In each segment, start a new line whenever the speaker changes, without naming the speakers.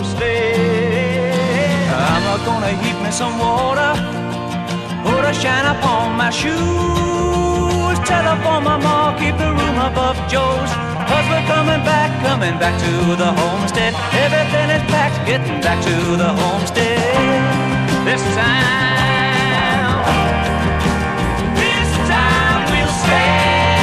homestead. I'm gonna heat me some water, put a shine upon my shoes. Telephone my ma, keep the room above Joe's, 'cause we're coming back to the homestead. Everything is packed, getting back to the homestead. This time we'll stay.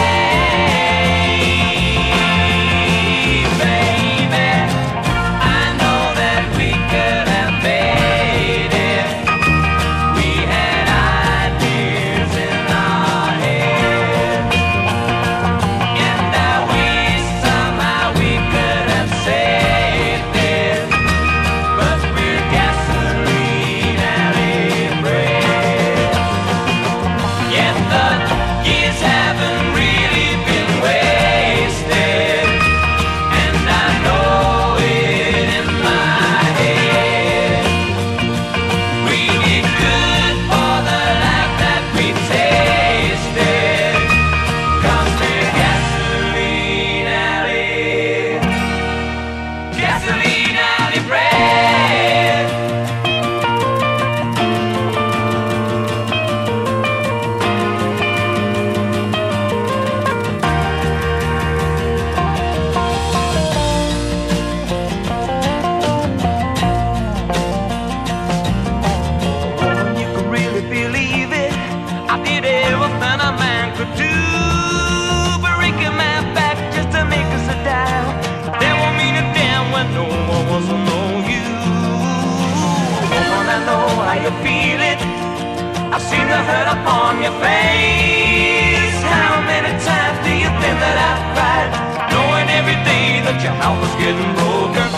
You feel it, I've seen the hurt upon your face. How many times do you think that I've cried, knowing every day that your heart was getting broken?